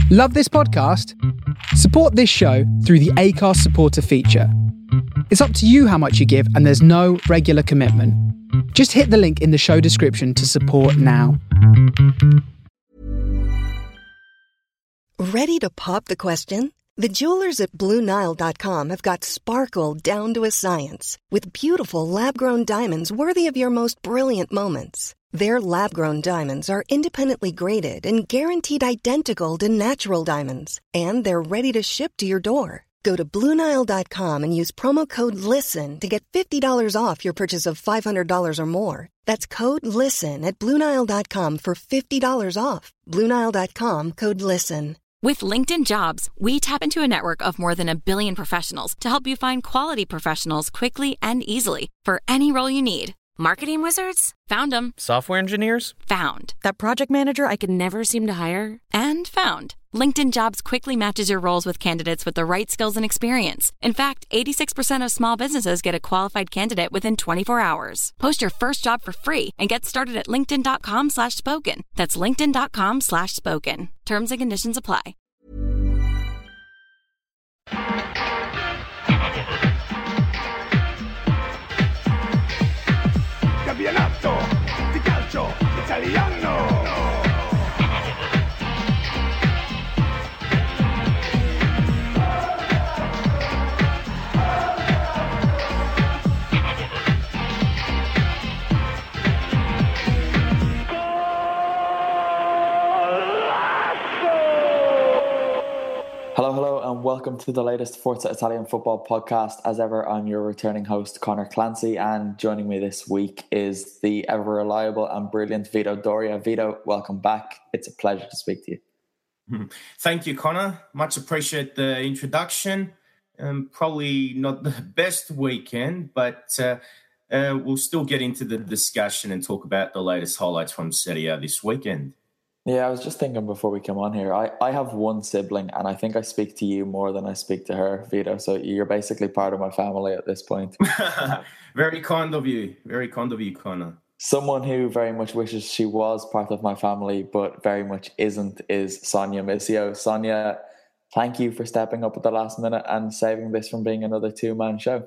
Love this podcast? Support this show through the Acast supporter feature. It's up to you how much you give, and there's no regular commitment. Just hit the link in the show description to support now. Ready to pop the question? The jewelers at BlueNile.com have got sparkle down to a science with beautiful lab-grown diamonds worthy of your most brilliant moments. Their lab-grown diamonds are independently graded and guaranteed identical to natural diamonds, and they're ready to ship to your door. Go to BlueNile.com and use promo code LISTEN to get $50 off your purchase of $500 or more. That's code LISTEN at BlueNile.com for $50 off. BlueNile.com, code LISTEN. With LinkedIn Jobs, we tap into a network of more than 1 billion professionals to help you find quality professionals quickly and easily for any role you need. Marketing wizards? Found them. Software engineers? Found. That project manager I could never seem to hire? And found. LinkedIn Jobs quickly matches your roles with candidates with the right skills and experience. In fact, 86% of small businesses get a qualified candidate within 24 hours. Post your first job for free and get started at linkedin.com/spoken. That's linkedin.com/spoken. Terms and conditions apply. Campionato di calcio italiano. Hello, and welcome to the latest Forza Italian football podcast. As ever, I'm your returning host, Connor Clancy, and joining me this week is the ever-reliable and brilliant Vito Doria. Vito, welcome back. It's a pleasure to speak to you. Thank you, Connor. Much appreciate the introduction. Probably not the best weekend, but we'll still get into the discussion and talk about the latest highlights from Serie A this weekend. Yeah, I was just thinking before we come on here, I have one sibling, and I think I speak to you more than I speak to her, Vito. So you're basically part of my family at this point. Very kind of you. Very kind of you, Connor. Someone who very much wishes she was part of my family, but very much isn't, is Sonia Missio. Sonia, thank you for stepping up at the last minute and saving this from being another two-man show.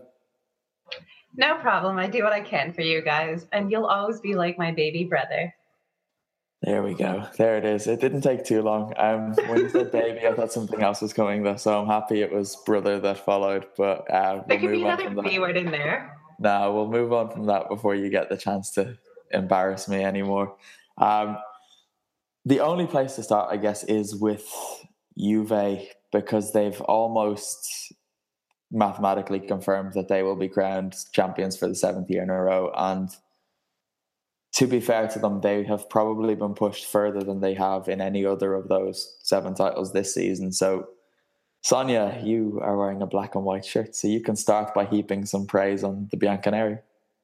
No problem. I do what I can for you guys, and you'll always be like my baby brother. There we go. There it is. It didn't take too long. When you said baby, I thought something else was coming there, so I'm happy it was brother that followed. But there could be another B word in there. No, we'll move on from that before you get the chance to embarrass me anymore. The only place to start, I guess, is with Juve, because they've almost mathematically confirmed that they will be crowned champions for the 7th year in a row. And to be fair to them, they have probably been pushed further than they have in any other of those 7 titles this season. So, Sonia, you are wearing a black and white shirt, so you can start by heaping some praise on the Bianconeri.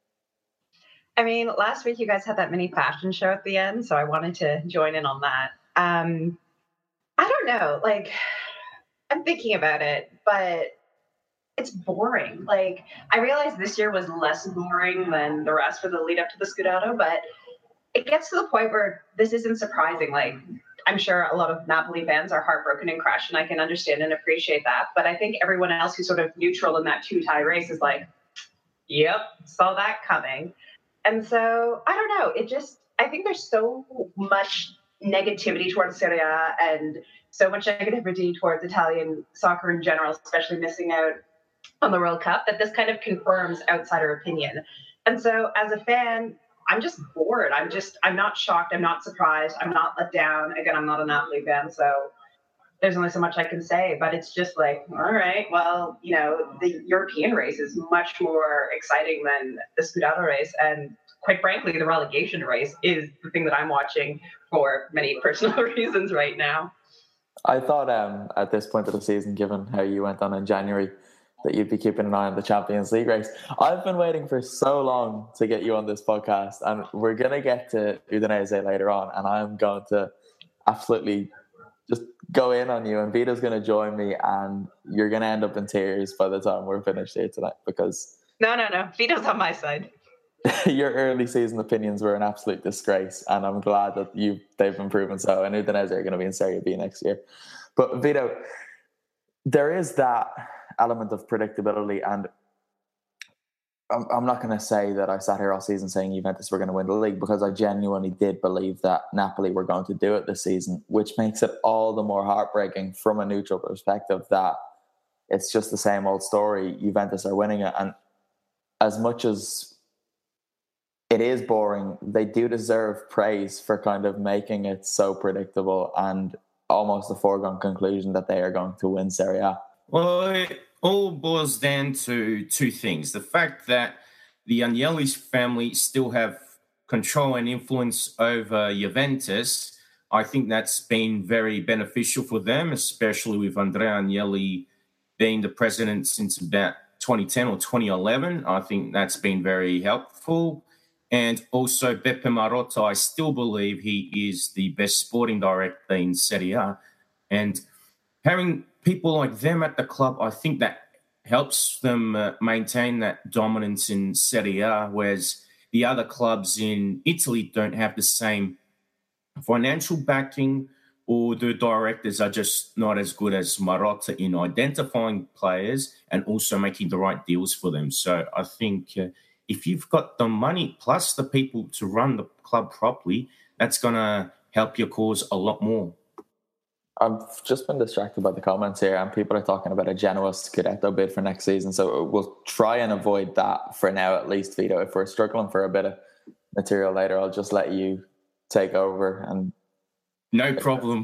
I mean, last week you guys had that mini fashion show at the end, so I wanted to join in on that. I don't know, I'm thinking about it, but it's boring. I realized this year was less boring than the rest for the lead up to the Scudetto, but it gets to the point where this isn't surprising. I'm sure a lot of Napoli fans are heartbroken and crushed, and I can understand and appreciate that. But I think everyone else who's sort of neutral in that two-tie race is like, yep, saw that coming. And so, I don't know. I think there's so much negativity towards Serie A and so much negativity towards Italian soccer in general, especially missing out on the World Cup, that this kind of confirms outsider opinion. And so as a fan, I'm just bored. I'm not shocked. I'm not surprised. I'm not let down. Again, I'm not a Napoli fan, so there's only so much I can say, but it's just all right, well, the European race is much more exciting than the Scudetto race. And quite frankly, the relegation race is the thing that I'm watching for many personal reasons right now. I thought at this point of the season, given how you went on in January, that you'd be keeping an eye on the Champions League race. I've been waiting for so long to get you on this podcast, and we're going to get to Udinese later on, and I'm going to absolutely just go in on you, and Vito's going to join me, and you're going to end up in tears by the time we're finished here tonight, because... No. Vito's on my side. Your early season opinions were an absolute disgrace, and I'm glad that they've been proven so, and Udinese are going to be in Serie B next year. But Vito, there is that element of predictability, and I'm not going to say that I sat here all season saying Juventus were going to win the league, because I genuinely did believe that Napoli were going to do it this season, which makes it all the more heartbreaking from a neutral perspective that it's just the same old story. Juventus are winning it. And as much as it is boring, they do deserve praise for kind of making it so predictable and almost a foregone conclusion that they are going to win Serie A. Well, it all boils down to two things. The fact that the Agnelli's family still have control and influence over Juventus, I think that's been very beneficial for them, especially with Andrea Agnelli being the president since about 2010 or 2011. I think that's been very helpful. And also Beppe Marotta, I still believe he is the best sporting director in Serie A. And having people like them at the club, I think that helps them maintain that dominance in Serie A, whereas the other clubs in Italy don't have the same financial backing, or the directors are just not as good as Marotta in identifying players and also making the right deals for them. So I think if you've got the money plus the people to run the club properly, that's going to help your cause a lot more. I've just been distracted by the comments here, and people are talking about a Genoa Scudetto bid for next season. So we'll try and avoid that for now, at least, Vito. If we're struggling for a bit of material later, I'll just let you take over. And no problem.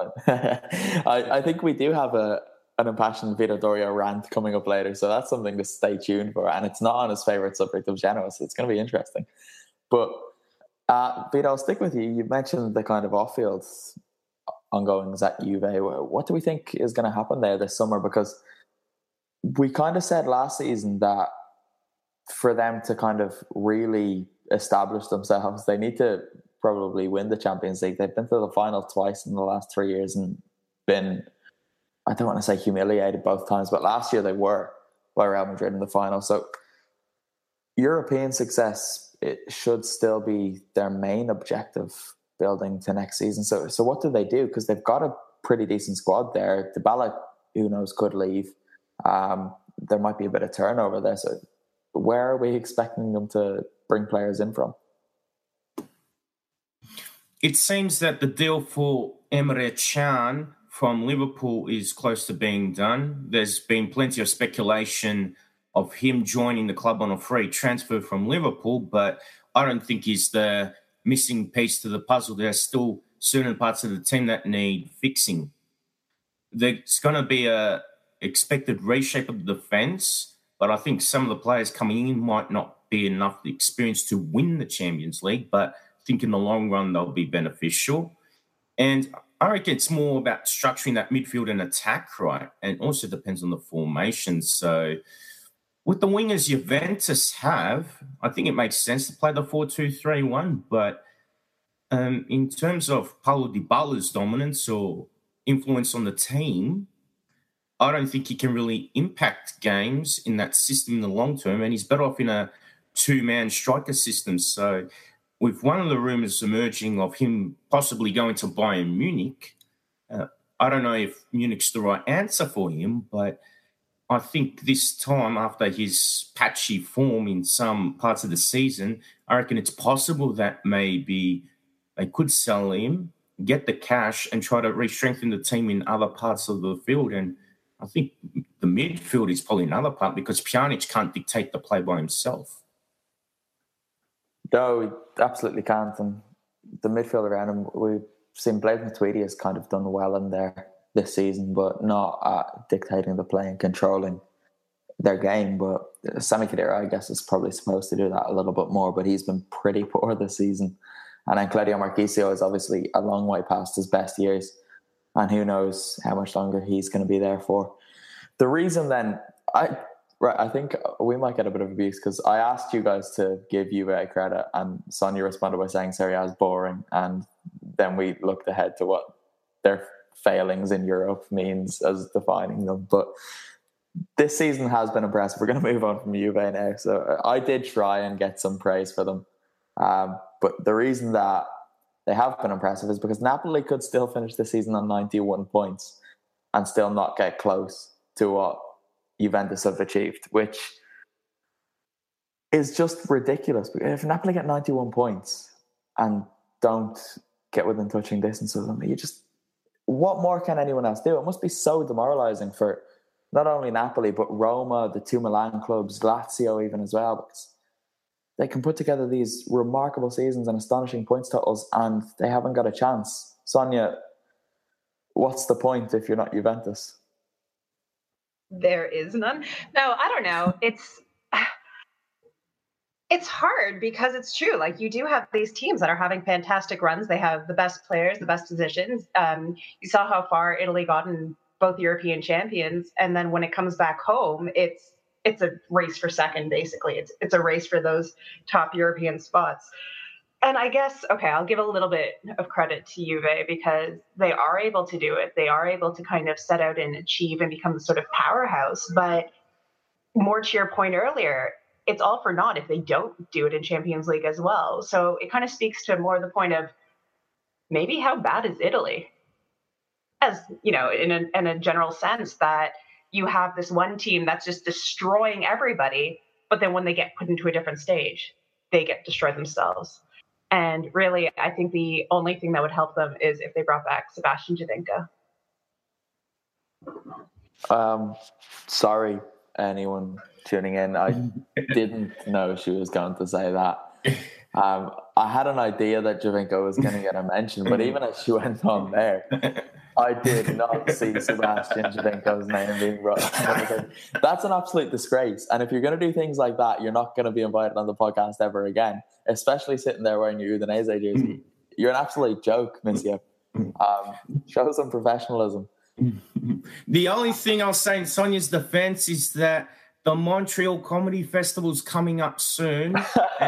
I think we do have an impassioned Vito Doria rant coming up later, so that's something to stay tuned for. And it's not on his favourite subject of Genoa, so it's going to be interesting. But Vito, I'll stick with you. You mentioned the kind of off-field ongoings at Juve. What do we think is going to happen there this summer? Because we kind of said last season that for them to kind of really establish themselves, they need to probably win the Champions League. They've been to the final twice in the last 3 years and been, I don't want to say humiliated both times, but last year they were by Real Madrid in the final. So European success, it should still be their main objective building to next season. So what do they do? Because they've got a pretty decent squad there. Dybala, who knows, could leave. There might be a bit of turnover there. So where are we expecting them to bring players in from? It seems that the deal for Emre Can from Liverpool is close to being done. There's been plenty of speculation of him joining the club on a free transfer from Liverpool, but I don't think he's the missing piece to the puzzle. There are still certain parts of the team that need fixing. There's going to be a expected reshape of the defence, but I think some of the players coming in might not be enough experience to win the Champions League, but I think in the long run they'll be beneficial. And I reckon it's more about structuring that midfield and attack right, and also depends on the formation. So with the wingers Juventus have, I think it makes sense to play the 4-2-3-1. But in terms of Paulo Dybala's dominance or influence on the team, I don't think he can really impact games in that system in the long term, and he's better off in a two-man striker system. So with one of the rumours emerging of him possibly going to Bayern Munich, I don't know if Munich's the right answer for him, but I think this time, after his patchy form in some parts of the season, I reckon it's possible that maybe they could sell him, get the cash, and try to re-strengthen the team in other parts of the field. And I think the midfield is probably another part, because Pjanic can't dictate the play by himself. No, he absolutely can't. And the midfield around him, we've seen Blaise Matuidi has kind of done well in there this season, but not at dictating the play and controlling their game. But Sami Khedira, I guess, is probably supposed to do that a little bit more, but he's been pretty poor this season. And then Claudio Marchisio is obviously a long way past his best years, and who knows how much longer he's going to be there for. The reason then, I think we might get a bit of abuse, because I asked you guys to give Juve credit, and Sonia responded by saying Serie A is boring, and then we looked ahead to what their failings in Europe means as defining them. But this season has been impressive. We're going to move on from Juve now. So I did try and get some praise for them. But the reason that they have been impressive is because Napoli could still finish the season on 91 points. and still not get close to what Juventus have achieved, which is just ridiculous. If Napoli get 91 points and don't get within touching distance of them, what more can anyone else do? It must be so demoralising for not only Napoli, but Roma, the two Milan clubs, Lazio even as well, because they can put together these remarkable seasons and astonishing points totals, and they haven't got a chance. Sonia, what's the point if you're not Juventus? There is none. No, I don't know. It's hard because it's true. Like, you do have these teams that are having fantastic runs. They have the best players, the best positions. You saw how far Italy got in both European champions, and then when it comes back home, it's a race for second. Basically, it's a race for those top European spots. And I guess, okay, I'll give a little bit of credit to Juve because they are able to do it. They are able to kind of set out and achieve and become the sort of powerhouse. But more to your point earlier, it's all for naught if they don't do it in Champions League as well. So it kind of speaks to more the point of maybe how bad is Italy? As, you know, in a general sense, that you have this one team that's just destroying everybody, but then when they get put into a different stage, they get destroyed themselves. And really, I think the only thing that would help them is if they brought back Sebastian Giovinco. Sorry, anyone tuning in. I didn't know she was going to say that. I had an idea that Giovinco was going to get a mention, but even as she went on there, I did not see Sebastian Giovinco's name being brought up. That's an absolute disgrace. And if you're going to do things like that, you're not going to be invited on the podcast ever again, especially sitting there wearing your Udinese jersey. You're an absolute joke, Monsieur. Show some professionalism. The only thing I'll say in Sonia's defense is that the Montreal Comedy Festival is coming up soon.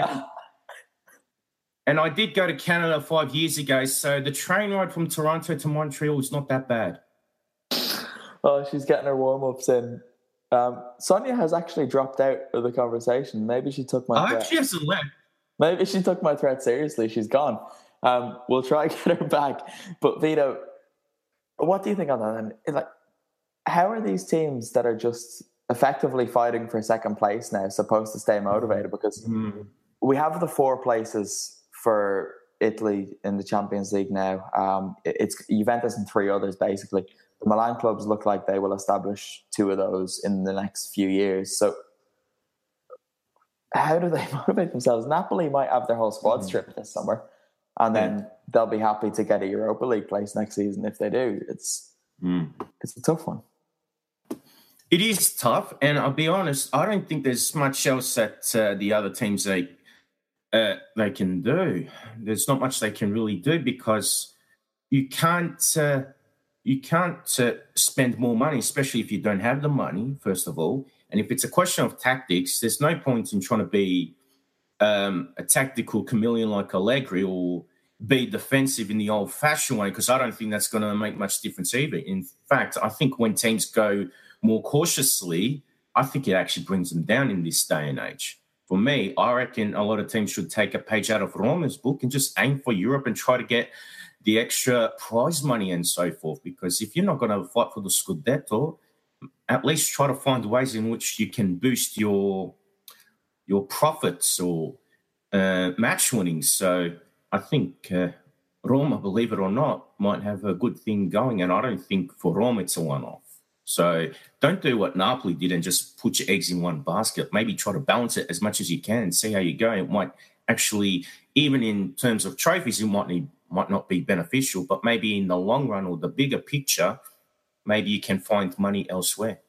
And I did go to Canada 5 years ago, so the train ride from Toronto to Montreal is not that bad. Oh, she's getting her warm-ups in. Sonia has actually dropped out of the conversation. Maybe she took my threat. She hasn't left. Maybe she took my threat seriously. She's gone. We'll try and get her back. But Vito, what do you think on that? And like, how are these teams that are just effectively fighting for second place now supposed to stay motivated? Because we have the 4 places for Italy in the Champions League now. It's Juventus and 3 others, basically. The Milan clubs look like they will establish 2 of those in the next few years. So how do they motivate themselves? Napoli might have their whole squad stripped this summer, and then they'll be happy to get a Europa League place next season if they do. It's a tough one. It is tough, and I'll be honest, I don't think there's much else that the other teams they can do. There's not much they can really do because you can't spend more money, especially if you don't have the money, first of all. And if it's a question of tactics, there's no point in trying to be a tactical chameleon like Allegri or be defensive in the old-fashioned way, because I don't think that's going to make much difference either. In fact, I think when teams go more cautiously, I think it actually brings them down in this day and age. For me, I reckon a lot of teams should take a page out of Roma's book and just aim for Europe and try to get the extra prize money and so forth. Because if you're not going to fight for the Scudetto, at least try to find ways in which you can boost your profits or match winnings. So I think Roma, believe it or not, might have a good thing going. And I don't think for Roma it's a one-off. So don't do what Napoli did and just put your eggs in one basket. Maybe try to balance it as much as you can and see how you go. It might actually, even in terms of trophies, it might not be beneficial, but maybe in the long run or the bigger picture, maybe you can find money elsewhere.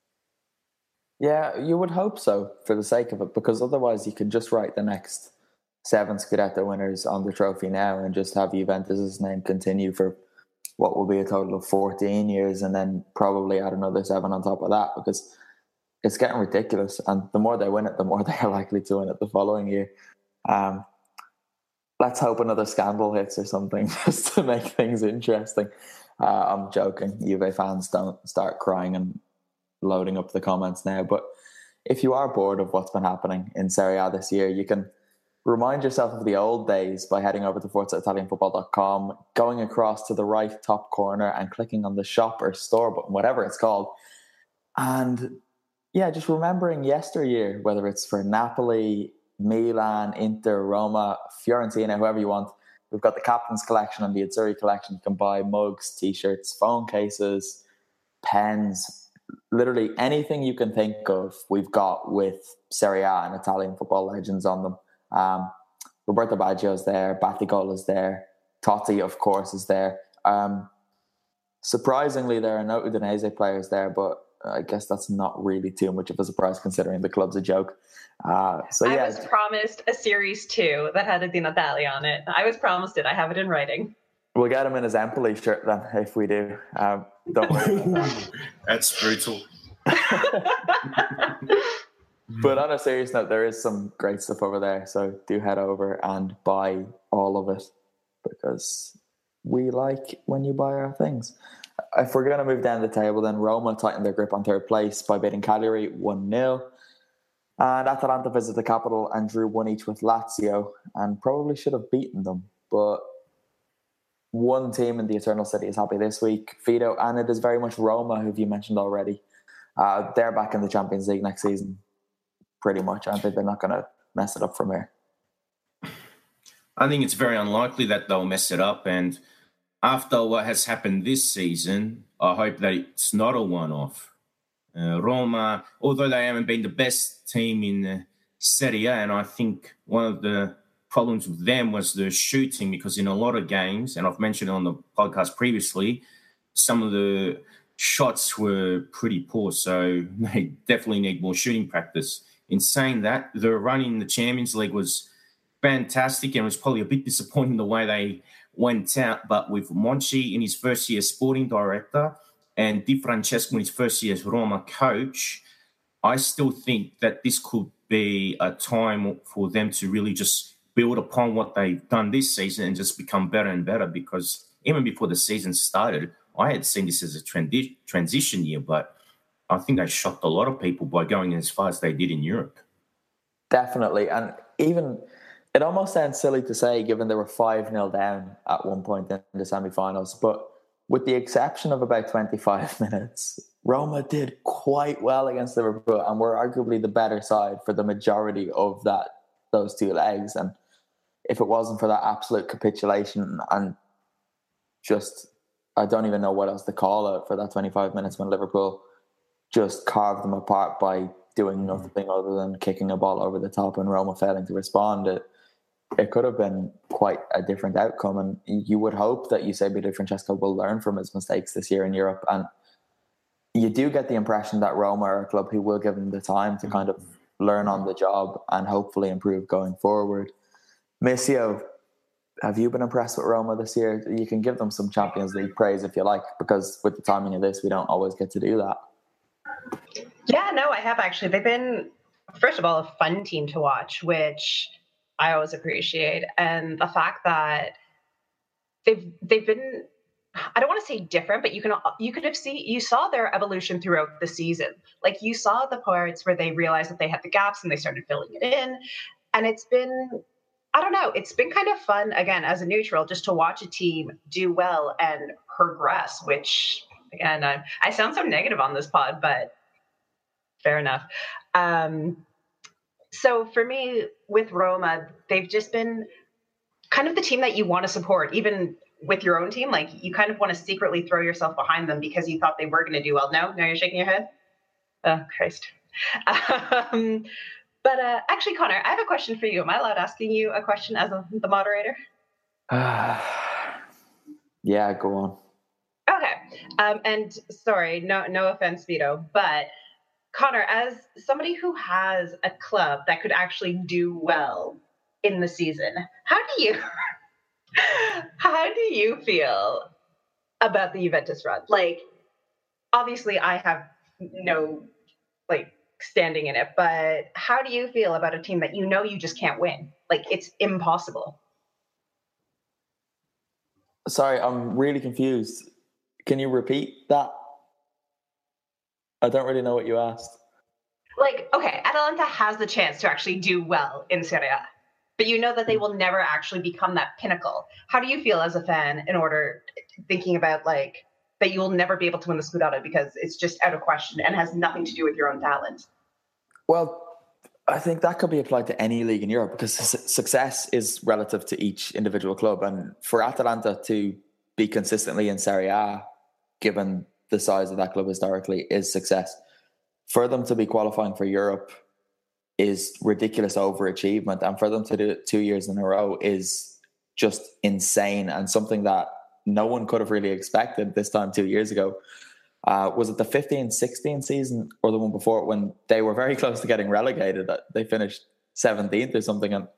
Yeah, you would hope so for the sake of it, because otherwise you could just write the next 7 Scudetto winners on the trophy now and just have Juventus' name continue for what will be a total of 14 years, and then probably add another 7 on top of that, because it's getting ridiculous. And the more they win it, the more they are likely to win it the following year. Let's hope another scandal hits or something just to make things interesting. I'm joking. Juve fans, don't start crying and loading up the comments now. But if you are bored of what's been happening in Serie A this year, you can remind yourself of the old days by heading over to ForzaItalianFootball.com, going across to the right top corner and clicking on the shop or store button, whatever it's called. And yeah, just remembering yesteryear, whether it's for Napoli, Milan, Inter, Roma, Fiorentina, whoever you want. We've got the Captain's Collection and the Azzurri Collection. You can buy mugs, T-shirts, phone cases, pens, literally anything you can think of, we've got with Serie A and Italian football legends on them. Roberto Baggio's there, Battigola's there, Totti, of course, is there. Surprisingly, there are no Udinese players there, but I guess that's not really too much of a surprise considering the club's a joke. I was promised a Series 2 that had a Di Natale on it. I was promised it. I have it in writing. We'll get him in his Empoli shirt then, if we do. Don't worry. That's brutal. But on a serious note, there is some great stuff over there. So do head over and buy all of it because we like when you buy our things. If we're going to move down the table, then Roma tightened their grip on third place by beating Cagliari 1-0. And Atalanta visited the capital and drew 1-1 with Lazio and probably should have beaten them. But one team in the Eternal City is happy this week, Fido, and it is very much Roma, who you mentioned already. They're back in the Champions League next season, pretty much, aren't they? They're not going to mess it up from here. I think it's very unlikely that they'll mess it up. And after what has happened this season, I hope that it's not a one-off. Roma, although they haven't been the best team in Serie A, and I think one of the problems with them was the shooting, because in a lot of games, and I've mentioned it on the podcast previously, some of the shots were pretty poor, so they definitely need more shooting practice. In saying that, the run in the Champions League was fantastic and was probably a bit disappointing the way they went out, but with Monchi in his first year as sporting director and Di Francesco in his first year as Roma coach, I still think that this could be a time for them to really just build upon what they've done this season and just become better and better, because even before the season started, I had seen this as a transition year, but I think they shocked a lot of people by going as far as they did in Europe. Definitely. And even it almost sounds silly to say, given they were 5-0 down at one point in the semi-finals, but with the exception of about 25 minutes, Roma did quite well against Liverpool and were arguably the better side for the majority of those two legs. And if it wasn't for that absolute capitulation and just, I don't even know what else to call it for that 25 minutes when Liverpool just carved them apart by doing nothing other than kicking a ball over the top and Roma failing to respond, it could have been quite a different outcome. And you would hope that Eusebio Di Francesco will learn from his mistakes this year in Europe. And you do get the impression that Roma are a club who will give them the time to kind of learn on the job and hopefully improve going forward. Missio, have you been impressed with Roma this year? You can give them some Champions League praise if you like, because with the timing of this, we don't always get to do that. Yeah, no, I have actually. They've been, first of all, a fun team to watch, which I always appreciate. And the fact that they've been, I don't want to say different, but you saw their evolution throughout the season. Like you saw the parts where they realized that they had the gaps and they started filling it in. And it's been, I don't know, it's been kind of fun, again, as a neutral, just to watch a team do well and progress, which, again, I sound so negative on this pod, but fair enough. So for me, with Roma, they've just been kind of the team that you want to support, even with your own team. Like you kind of want to secretly throw yourself behind them because you thought they were going to do well. No, you're shaking your head? Oh, Christ. But actually, Connor, I have a question for you. Am I allowed asking you a question as the moderator? Yeah, go on. Okay. And sorry, no offense, Vito, but Connor, as somebody who has a club that could actually do well in the season, how do you feel about the Juventus run? Like, obviously, I have no standing in it, but how do you feel about a team that you just can't win? Like, it's impossible. Sorry, I'm really confused. Can you repeat that? I don't really know what you asked. Like, okay, Atalanta has the chance to actually do well in Serie A. but you know that they will never actually become that pinnacle. How do you feel as a fan thinking about like that you will never be able to win the Scudetto because it's just out of question and has nothing to do with your own talent? Well, I think that could be applied to any league in Europe because success is relative to each individual club. And for Atalanta to be consistently in Serie A, given the size of that club historically, is success. For them to be qualifying for Europe is ridiculous overachievement. And for them to do it 2 years in a row is just insane and something that no one could have really expected this time 2 years ago. Was it the 15-16 season or the one before when they were very close to getting relegated? They finished 17th or something. And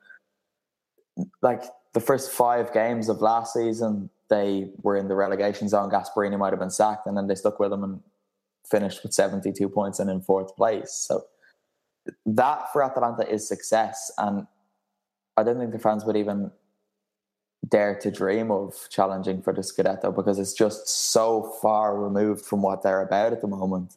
like the first 5 games of last season, they were in the relegation zone. Gasperini might have been sacked, and then they stuck with them and finished with 72 points and in 4th place. So that for Atalanta is success. And I don't think the fans would even dare to dream of challenging for the Scudetto because it's just so far removed from what they're about at the moment.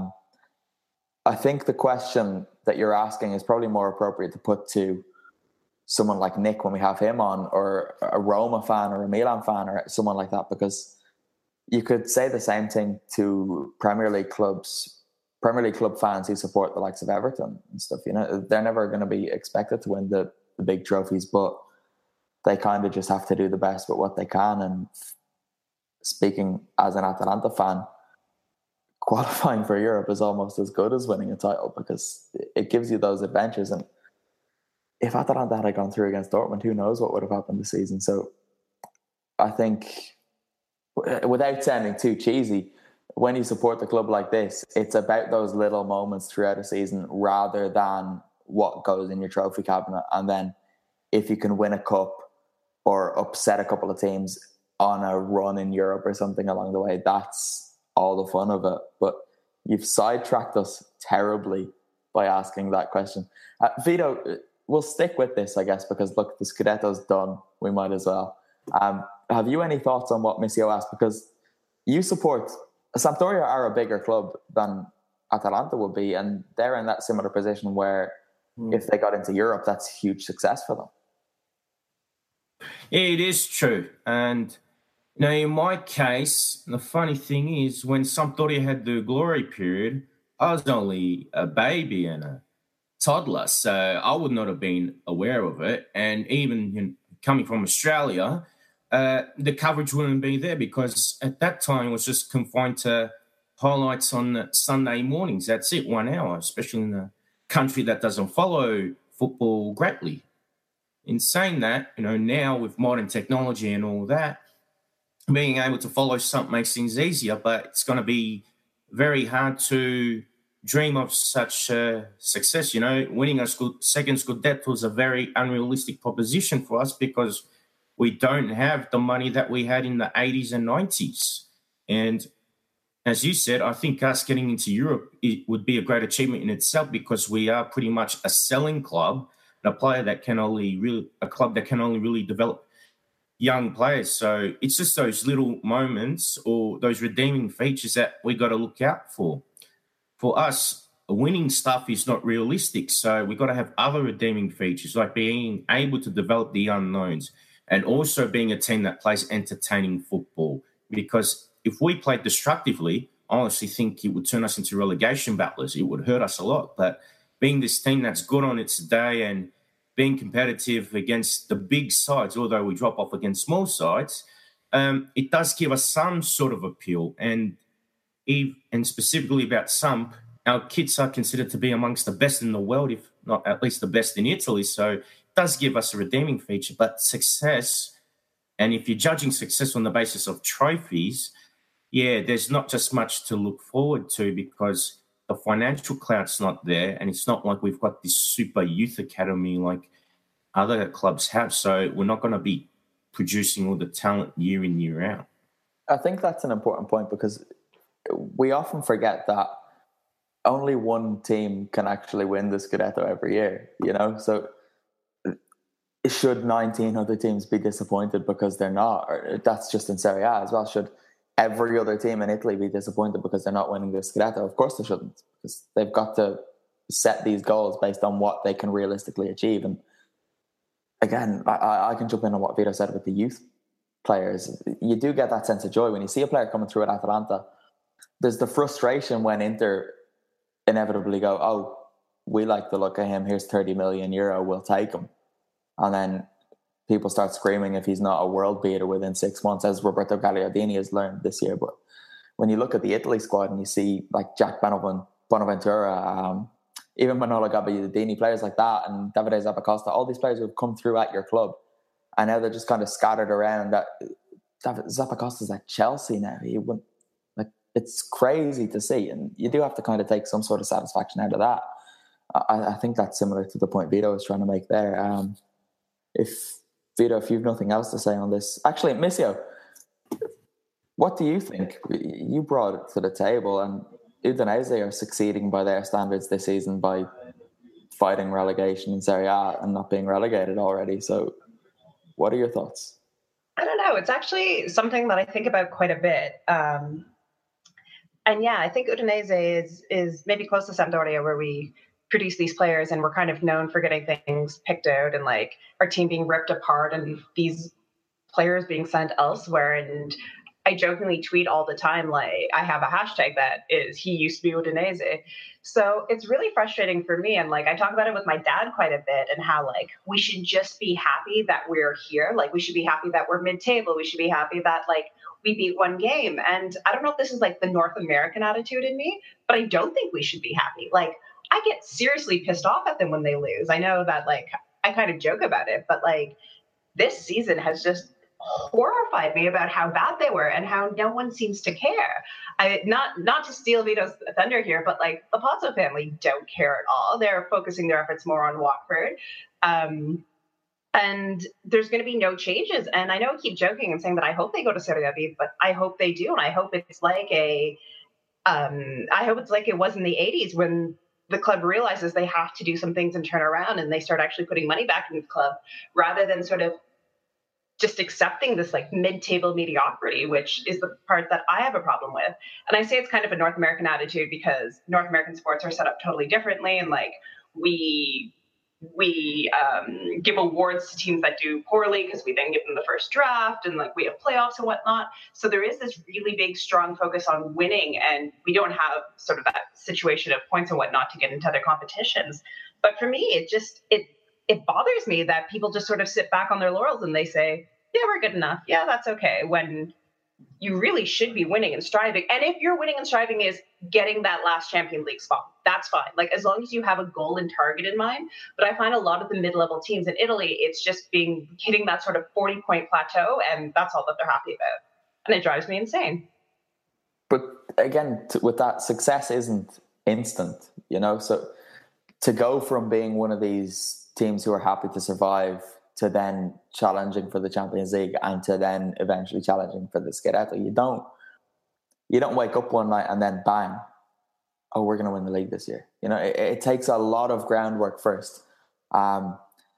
I think the question that you're asking is probably more appropriate to put to someone like Nick when we have him on, or a Roma fan or a Milan fan or someone like that, because you could say the same thing to Premier League club fans who support the likes of Everton and stuff. You know, they're never going to be expected to win the big trophies, but they kind of just have to do the best with what they can. And speaking as an Atalanta fan, qualifying for Europe is almost as good as winning a title because it gives you those adventures. And if Atalanta had gone through against Dortmund, who knows what would have happened this season. So I think, without sounding too cheesy, when you support the club like this, it's about those little moments throughout a season rather than what goes in your trophy cabinet. And then if you can win a cup or upset a couple of teams on a run in Europe or something along the way, that's all the fun of it. But you've sidetracked us terribly by asking that question. Vito, we'll stick with this, I guess, because look, the Scudetto's done. We might as well. Have you any thoughts on what Missio asked? Because you support Sampdoria are a bigger club than Atalanta would be, and they're in that similar position where if they got into Europe, that's huge success for them. It is true. And now, in my case, the funny thing is when Sampdoria had the glory period, I was only a baby and a toddler, so I would not have been aware of it. And even coming from Australia, the coverage wouldn't be there because at that time it was just confined to highlights on Sunday mornings. That's it, 1 hour, especially in a country that doesn't follow football greatly. In saying that, now with modern technology and all that, being able to follow something makes things easier, but it's going to be very hard to dream of such success. Winning a second Scudetto is a very unrealistic proposition for us because we don't have the money that we had in the 80s and 90s. And as you said, I think us getting into Europe, it would be a great achievement in itself because we are pretty much a selling club, and a club that can only really develop young players. So it's just those little moments or those redeeming features that we got to look out for. For us, winning stuff is not realistic. So we got to have other redeeming features like being able to develop the unknowns and also being a team that plays entertaining football. Because if we played destructively, I honestly think it would turn us into relegation battlers. It would hurt us a lot. But being this team that's good on its day and being competitive against the big sides, although we drop off against small sides, it does give us some sort of appeal. And specifically about Samp, our kids are considered to be amongst the best in the world, if not at least the best in Italy. So it does give us a redeeming feature. But success, and if you're judging success on the basis of trophies, there's not just much to look forward to because the financial clout's not there, and it's not like we've got this super youth academy like other clubs have. So we're not going to be producing all the talent year in, year out. I think that's an important point because we often forget that only one team can actually win the Scudetto every year, So should 19 other teams be disappointed because they're not? Or that's just in Serie A as well. Should every other team in Italy be disappointed because they're not winning the Scudetto? Of course they shouldn't, because they've got to set these goals based on what they can realistically achieve. And again, I can jump in on what Vito said with the youth players. You do get that sense of joy when you see a player coming through at Atalanta. There's the frustration when Inter inevitably go, oh, we like the look of him, here's 30 million euro, we'll take him. And then people start screaming if he's not a world beater within 6 months, as Roberto Gagliardini has learned this year. But when you look at the Italy squad and you see like Jack Bonaventura, even Manolo Gabbiadini, players like that, and Davide Zappacosta, all these players who have come through at your club, and now they're just kind of scattered around. That Zappacosta's at Chelsea now. He wouldn't, like, it's crazy to see, and you do have to kind of take some sort of satisfaction out of that. I think that's similar to the point Vito was trying to make there. If you've nothing else to say on this, actually, Missio, what do you think? You brought it to the table, and Udinese are succeeding by their standards this season by fighting relegation in Serie A and not being relegated already. So what are your thoughts? I don't know. It's actually something that I think about quite a bit. And yeah, I think Udinese is maybe close to Sampdoria, where we produce these players and we're kind of known for getting things picked out and like our team being ripped apart and these players being sent elsewhere. And I jokingly tweet all the time, like, I have a hashtag that is, he used to be Udinese. So it's really frustrating for me. And like, I talk about it with my dad quite a bit, and how like, we should just be happy that we're here. Like, we should be happy that we're mid-table. We should be happy that like we beat one game. And I don't know if this is like the North American attitude in me, but I don't think we should be happy. Like, I get seriously pissed off at them when they lose. I know that like, I kind of joke about it, but like this season has just horrified me about how bad they were and how no one seems to care. Not to steal Vito's thunder here, but like the Pozzo family don't care at all. They're focusing their efforts more on Watford. And there's going to be no changes. And I know I keep joking and saying that I hope they go to Serie B, but I hope they do. And I hope it's like it was in the 80s when the club realizes they have to do some things and turn around, and they start actually putting money back in the club rather than sort of just accepting this like mid-table mediocrity, which is the part that I have a problem with. And I say it's kind of a North American attitude because North American sports are set up totally differently. And like we give awards to teams that do poorly because we then give them the first draft, and like we have playoffs and whatnot. So there is this really big, strong focus on winning, and we don't have sort of that situation of points and whatnot to get into other competitions. But for me, it bothers me that people just sort of sit back on their laurels and they say, yeah, we're good enough. Yeah, that's okay. When you really should be winning and striving. And if you're winning and striving is getting that last Champions League spot, that's fine. Like, as long as you have a goal and target in mind. But I find a lot of the mid-level teams in Italy, it's just hitting that sort of 40-point plateau, and that's all that they're happy about. And it drives me insane. But again, with that, success isn't instant, you know? So to go from being one of these teams who are happy to survive to then challenging for the Champions League and to then eventually challenging for the Scudetto, you don't wake up one night and then bang, oh, we're going to win the league this year. You know, it takes a lot of groundwork first. I'm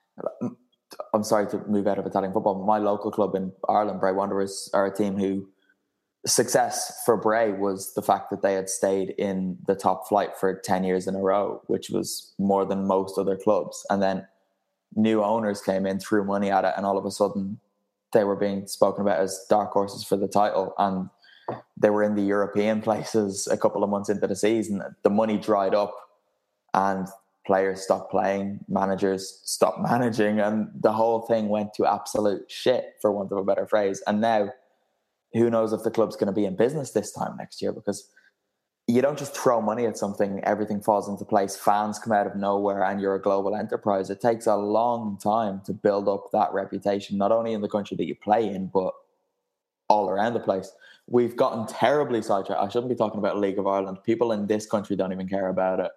sorry to move out of Italian football, but my local club in Ireland, Bray Wanderers, are a team who success for Bray was the fact that they had stayed in the top flight for 10 years in a row, which was more than most other clubs. And then new owners came in, threw money at it, and all of a sudden they were being spoken about as dark horses for the title. And they were in the European places a couple of months into the season. The money dried up and players stopped playing, managers stopped managing, and the whole thing went to absolute shit, for want of a better phrase. And now, who knows if the club's going to be in business this time next year, because you don't just throw money at something, everything falls into place, fans come out of nowhere, and you're a global enterprise. It takes a long time to build up that reputation, not only in the country that you play in, but all around the place. We've gotten terribly sidetracked. I shouldn't be talking about League of Ireland. People in this country don't even care about it.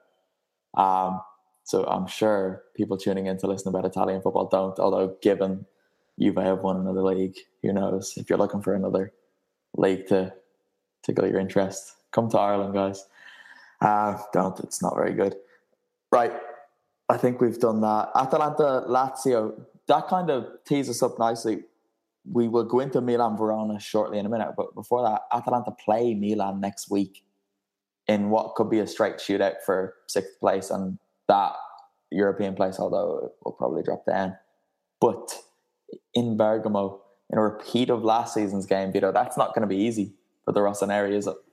So I'm sure people tuning in to listen about Italian football don't, although given Juve have won another league, who knows? If you're looking for another league to tickle your interest, come to Ireland, guys. Don't. It's not very good. Right. I think we've done that. Atalanta, Lazio, that kind of tees us up nicely. We will go into Milan Verona shortly in a minute, but before that, Atalanta play Milan next week in what could be a straight shootout for 6th place and that European place, although it will probably drop down. But in Bergamo, in a repeat of last season's game, Vito, that's not going to be easy for the Rossoneri, is it?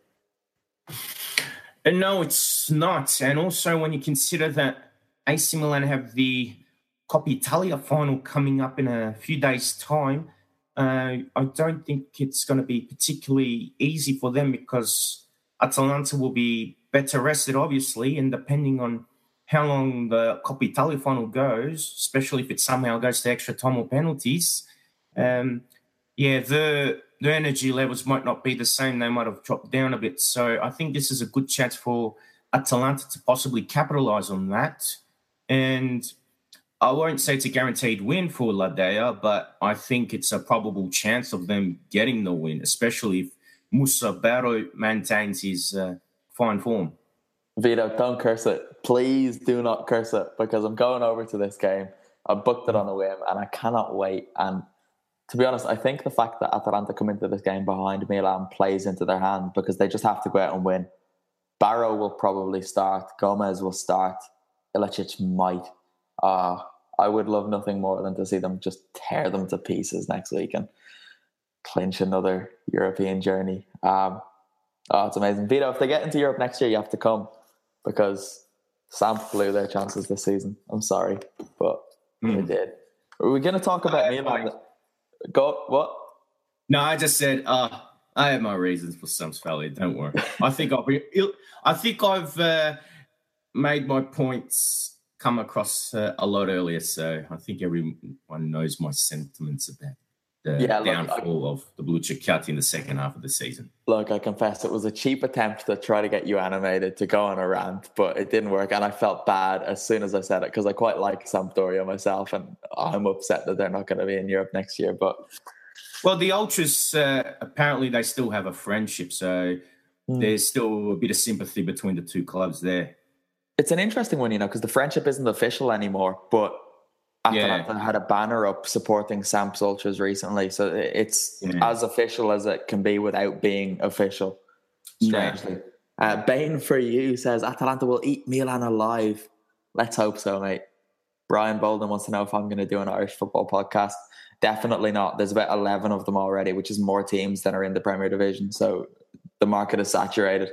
No, it's not. And also when you consider that AC Milan have the Coppa Italia final coming up in a few days' time, I don't think it's going to be particularly easy for them because Atalanta will be better rested, obviously, and depending on how long the Coppa Italia final goes, especially if it somehow goes to extra time or penalties, the energy levels might not be the same. They might have dropped down a bit. So I think this is a good chance for Atalanta to possibly capitalise on that. And I won't say it's a guaranteed win for Ladea, but I think it's a probable chance of them getting the win, especially if Musa Barrow maintains his fine form. Vito, don't curse it. Please do not curse it, because I'm going over to this game. I booked it on a whim and I cannot wait. And to be honest, I think the fact that Atalanta come into this game behind Milan plays into their hand because they just have to go out and win. Barrow will probably start. Gomez will start. Ilicic might. I would love nothing more than to see them just tear them to pieces next week and clinch another European journey. It's amazing. Vito, if they get into Europe next year, you have to come because Samp blew their chances this season. I'm sorry, but they did. Are we going to talk about Milan? Go, what? No, I just said I have my reasons for Samp's failure. Don't worry. I think I've made my points come across a lot earlier, so I think everyone knows my sentiments about the downfall of the Blue Cicciati in the second half of the season. Look, I confess it was a cheap attempt to try to get you animated to go on a rant, but it didn't work, and I felt bad as soon as I said it because I quite like Sampdoria myself, and I'm upset that they're not going to be in Europe next year. But well, the Ultras apparently they still have a friendship, so there's still a bit of sympathy between the two clubs there. It's an interesting one, because the friendship isn't official anymore, but Atalanta had a banner up supporting Samp's Ultras recently, so it's as official as it can be without being official, strangely. Bane for you says, Atalanta will eat Milan alive. Let's hope so, mate. Brian Bolden wants to know if I'm going to do an Irish football podcast. Definitely not. There's about 11 of them already, which is more teams than are in the Premier Division, so the market is saturated.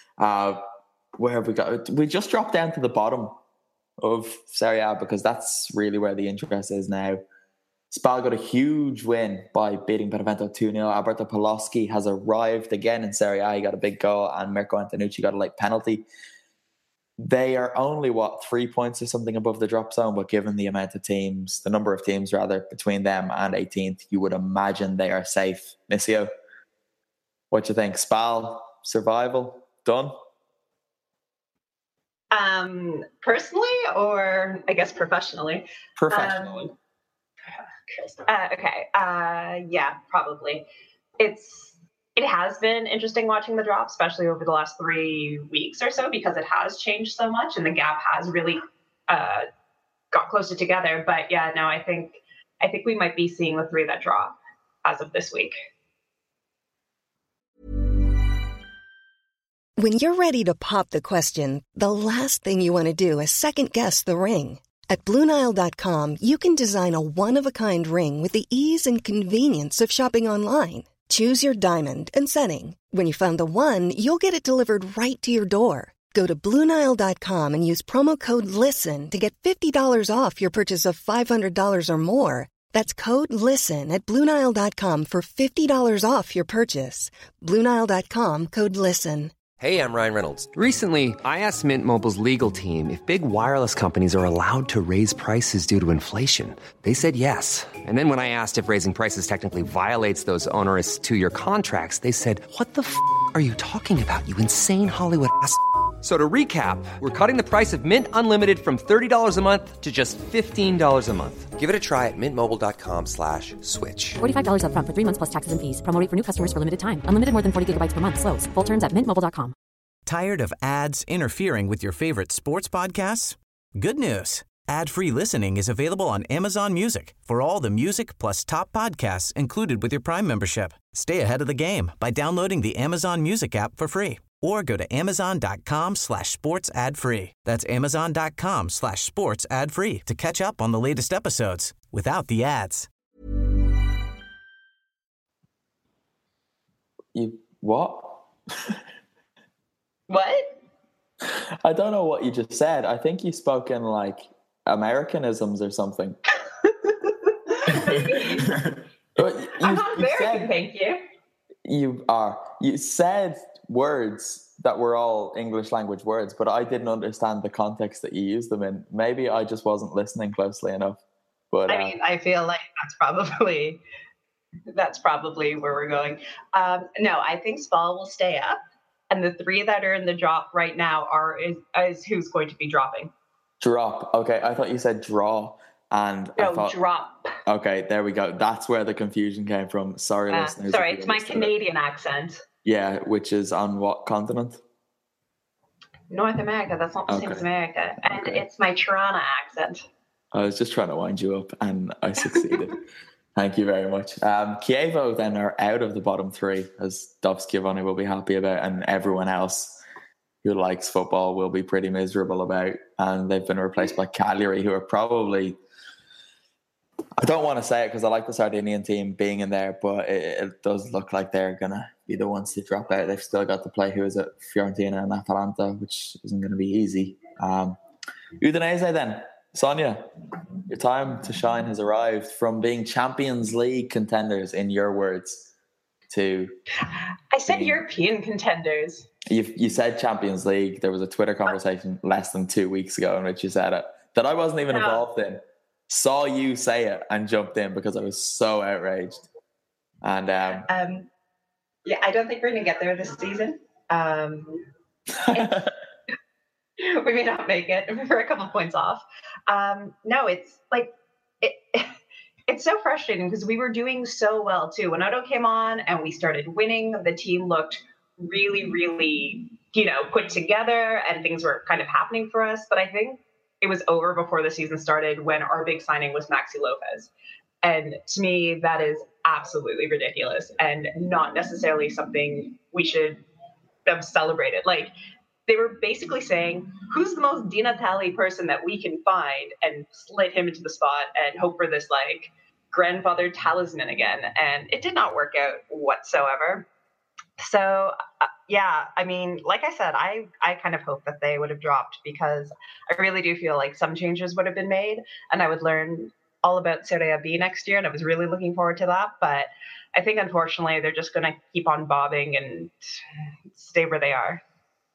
Where have we got? We just dropped down to the bottom of Serie A because that's really where the interest is now. Spal got a huge win by beating Benevento 2-0. Alberto Paloschi has arrived again in Serie A. He got a big goal and Mirko Antonucci got a late penalty. They are only, 3 points or something above the drop zone, but given the amount of teams, the number of teams rather, between them and 18th, you would imagine they are safe. Missio, what do you think? Spal, survival, done? Personally, or I guess professionally? Professionally. Okay. Yeah, probably. It has been interesting watching the drop, especially over the last 3 weeks or so, because it has changed so much and the gap has really got closer together. But yeah, no, I think we might be seeing the three that drop as of this week. When you're ready to pop the question, the last thing you want to do is second-guess the ring. At BlueNile.com, you can design a one-of-a-kind ring with the ease and convenience of shopping online. Choose your diamond and setting. When you find the one, you'll get it delivered right to your door. Go to BlueNile.com and use promo code LISTEN to get $50 off your purchase of $500 or more. That's code LISTEN at BlueNile.com for $50 off your purchase. BlueNile.com, code LISTEN. Hey, I'm Ryan Reynolds. Recently, I asked Mint Mobile's legal team if big wireless companies are allowed to raise prices due to inflation. They said yes. And then when I asked if raising prices technically violates those onerous 2-year contracts, they said, what the f*** are you talking about, you insane Hollywood ass f- So to recap, we're cutting the price of Mint Unlimited from $30 a month to just $15 a month. Give it a try at mintmobile.com/switch. $45 up front for 3 months plus taxes and fees. Promo rate for new customers for limited time. Unlimited more than 40 gigabytes per month. Slows full terms at mintmobile.com. Tired of ads interfering with your favorite sports podcasts? Good news. Ad-free listening is available on Amazon Music for all the music plus top podcasts included with your Prime membership. Stay ahead of the game by downloading the Amazon Music app for free or go to amazon.com/sports ad free. That's amazon.com/sports ad free to catch up on the latest episodes without the ads. You what? What? I don't know what you just said. I think you spoke in like Americanisms or something. I'm not American, thank you. You are. You said words that were all English language words, but I didn't understand the context that you used them in. Maybe I just wasn't listening closely enough. But I mean, I feel like that's probably where we're going. No, I think Spal will stay up, and the three that are in the drop right now is who's going to be dropping. Drop. Okay, I thought you said draw. And drop. Okay, there we go. That's where the confusion came from. Sorry, listeners. Sorry, it's my Canadian accent. Yeah, which is on what continent? North America. That's not the same as America. And it's my Toronto accent. I was just trying to wind you up, and I succeeded. Thank you very much. Kievo then are out of the bottom three, as Dovs Giovanni will be happy about, and everyone else who likes football will be pretty miserable about. And they've been replaced by Cagliari, who are probably... I don't want to say it because I like the Sardinian team being in there, but it does look like they're going to be the ones to drop out. They've still got to play who is it, Fiorentina and Atalanta, which isn't going to be easy. Udinese then. Sonia, your time to shine has arrived from being Champions League contenders, in your words, to... I said European contenders. You said Champions League. There was a Twitter conversation less than 2 weeks ago in which you said it, that I wasn't even involved in. Saw you say it and jumped in because I was so outraged. And yeah, I don't think we're going to get there this season. We may not make it. We're a couple points off. No, it's like it's so frustrating because we were doing so well too. When Odo came on and we started winning, the team looked really, really, put together, and things were kind of happening for us. But I think it was over before the season started when our big signing was Maxi Lopez. And to me, that is absolutely ridiculous and not necessarily something we should have celebrated. Like, they were basically saying, who's the most Di Natale person that we can find, and slid him into the spot and hope for this, like, grandfather talisman again. And it did not work out whatsoever. So, yeah, I mean, like I said, I kind of hope that they would have dropped, because I really do feel like some changes would have been made and I would learn all about Serie B next year. And I was really looking forward to that. But I think, unfortunately, they're just going to keep on bobbing and stay where they are.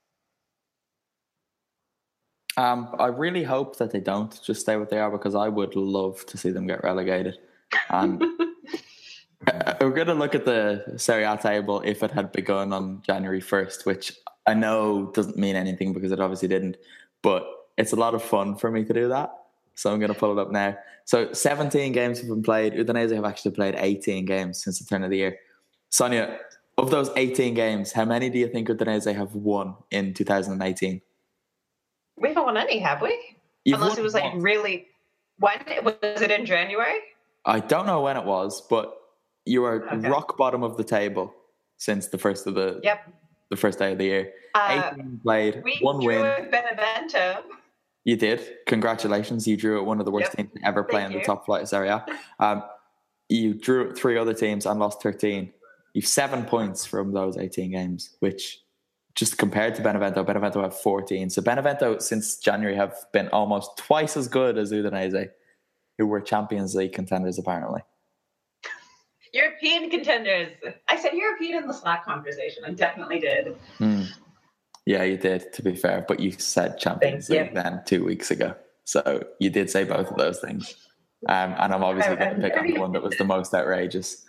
I really hope that they don't just stay what they are, because I would love to see them get relegated. And we're going to look at the Serie A table if it had begun on January 1st, which I know doesn't mean anything because it obviously didn't, but it's a lot of fun for me to do that. So I'm going to pull it up now. So 17 games have been played. Udinese have actually played 18 games since the turn of the year. Sonia, of those 18 games, how many do you think Udinese have won in 2018? We haven't won any, have we? Unless it was like really... When? Was it in January? I don't know when it was, but you are rock bottom of the table since the first day of the year. 18 played, one win. We drew with Benevento. You did. Congratulations. You drew at one of the worst teams to ever play in the top flight of Serie A. You drew 3 other teams and lost 13. You've 7 points from those 18 games, which, just compared to Benevento have 14. So Benevento, since January, have been almost twice as good as Udinese, who were Champions League contenders, apparently. European contenders. I said European in the Slack conversation. I definitely did. Yeah, you did, to be fair. But you said Champions League then 2 weeks ago. So you did say both of those things. And I'm obviously going to pick on the one that was the most outrageous.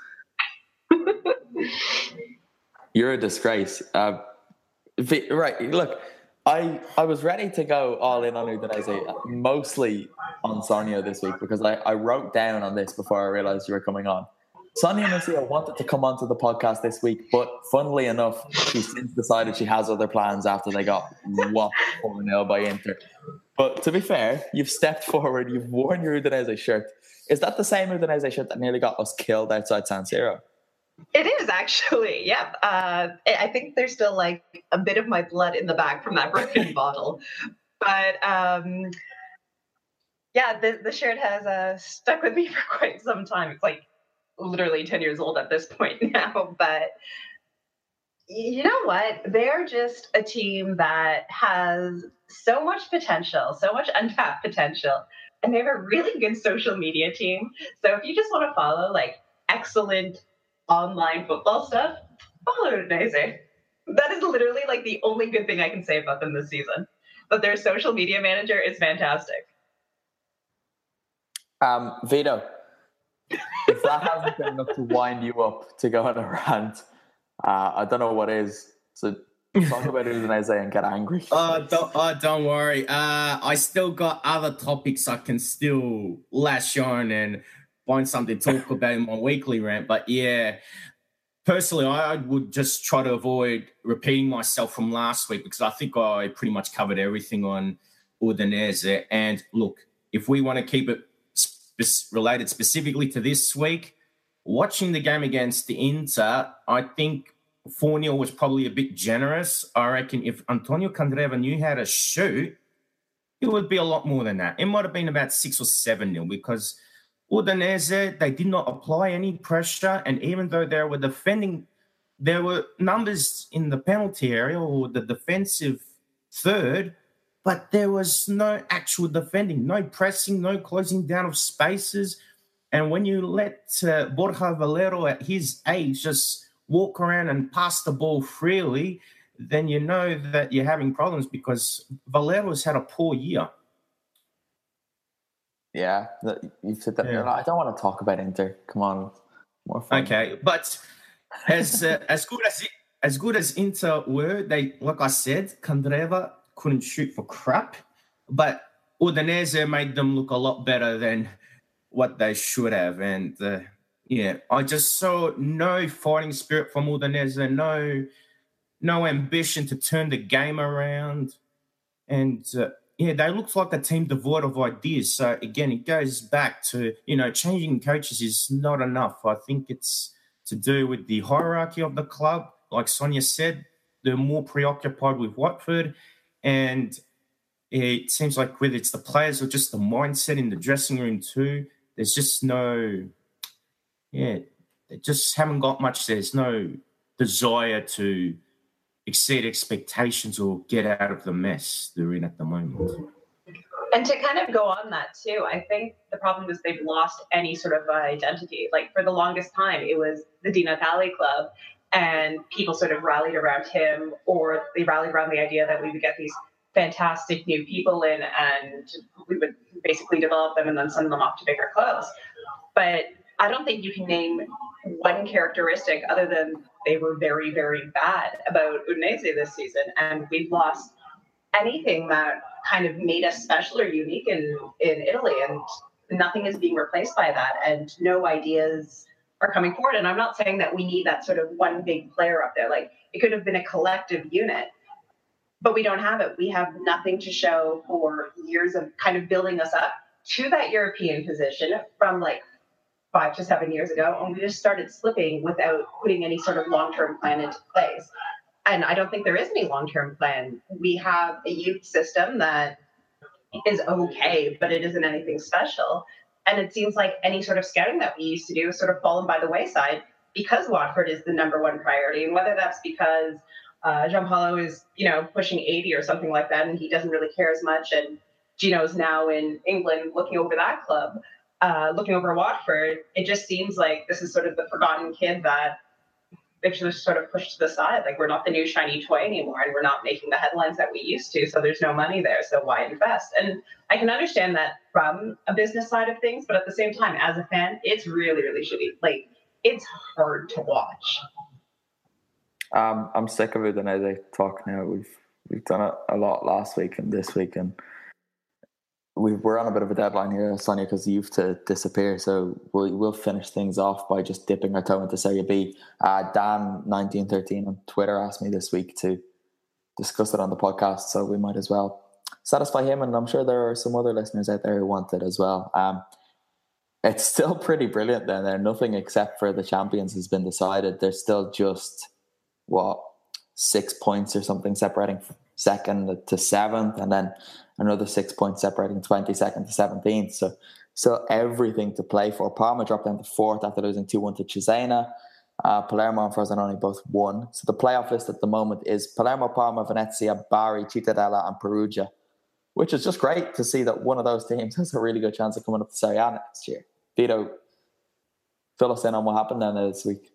You're a disgrace. Right, look, I was ready to go all in on Udinese, mostly on Sonia this week, because I wrote down on this before I realised you were coming on. Sonia Masia wanted to come onto the podcast this week, but funnily enough, she's since decided she has other plans after they got whopped 4-0 by Inter. But to be fair, you've stepped forward, you've worn your Udinese shirt. Is that the same Udinese shirt that nearly got us killed outside San Siro? It is, actually, yeah. I think there's still like a bit of my blood in the back from that broken bottle. But Yeah, the shirt has stuck with me for quite some time. It's like literally 10 years old at this point now. But you know what? They're just a team that has so much potential, so much untapped potential. And they have a really good social media team. So if you just want to follow like excellent online football stuff, follow Udinese. That is literally like the only good thing I can say about them this season. But their social media manager is fantastic. Vito, if that hasn't been enough to wind you up to go on a rant, I don't know what is. So talk about Udinese and get angry. Don't worry. I still got other topics I can still lash on and find something to talk about in my weekly rant. But yeah, personally, I would just try to avoid repeating myself from last week because I think I pretty much covered everything on Udinese. And look, if we want to keep it related specifically to this week, watching the game against the Inter, I think 4-0 was probably a bit generous. I reckon if Antonio Candreva knew how to shoot, it would be a lot more than that. It might have been about 6 or 7-0 because Udinese, they did not apply any pressure. And even though they were defending, there were numbers in the penalty area or the defensive third, but there was no actual defending, no pressing, no closing down of spaces. And when you let Borja Valero at his age just walk around and pass the ball freely, then you know that you're having problems because Valero's had a poor year. Yeah, you've said that. Yeah. I don't want to talk about Inter. Come on, more fun. Okay, but as good as Inter were, they, like I said, Candreva couldn't shoot for crap, but Udinese made them look a lot better than what they should have. And I just saw no fighting spirit from Udinese, no ambition to turn the game around. And they looked like a team devoid of ideas. So again, it goes back to, changing coaches is not enough. I think it's to do with the hierarchy of the club. Like Sonia said, they're more preoccupied with Watford. And it seems like whether it's the players or just the mindset in the dressing room too, there's just they just haven't got much. There's no desire to exceed expectations or get out of the mess they're in at the moment. And to kind of go on that too, I think the problem is they've lost any sort of identity. Like for the longest time, it was the Di Natale club, and people sort of rallied around him, or they rallied around the idea that we would get these fantastic new people in and we would basically develop them and then send them off to bigger clubs. But I don't think you can name one characteristic other than they were very, very bad about Udinese this season. And we've lost anything that kind of made us special or unique in Italy. And nothing is being replaced by that. And no ideas are coming forward. And I'm not saying that we need that sort of one big player up there. Like it could have been a collective unit, but we don't have it. We have nothing to show for years of kind of building us up to that European position from like 5 to 7 years ago. And we just started slipping without putting any sort of long-term plan into place. And I don't think there is any long-term plan. We have a youth system that is okay, but it isn't anything special. And it seems like any sort of scouting that we used to do has sort of fallen by the wayside because Watford is the number one priority. And whether that's because Gianpaolo is, pushing 80 or something like that, and he doesn't really care as much. And Gino's now in England looking over that club, looking over Watford. It just seems like this is sort of the forgotten kid that they've just sort of pushed to the side. Like we're not the new shiny toy anymore, and we're not making the headlines that we used to. So there's no money there. So why invest? And I can understand that from a business side of things, but at the same time, as a fan, it's really, really shitty. Like it's hard to watch. I'm sick of Udinese talk now. We've done it a lot last week and this week, and we're on a bit of a deadline here, Sonia, because you have to disappear. So we'll finish things off by just dipping our toe into Serie B. Dan1913 on Twitter asked me this week to discuss it on the podcast, so we might as well satisfy him, and I'm sure there are some other listeners out there who want it as well. It's still pretty brilliant down there. Nothing except for the champions has been decided. There's still just 6 points or something separating second to seventh, and then another 6 points separating 22nd to 17th. So still everything to play for. Parma dropped down to 4th after losing 2-1 to Cesena. Palermo and Frosinone both won. So the playoff list at the moment is Palermo, Parma, Venezia, Bari, Cittadella and Perugia, which is just great to see that one of those teams has a really good chance of coming up to Serie A next year. Vito, fill us in on what happened then this week.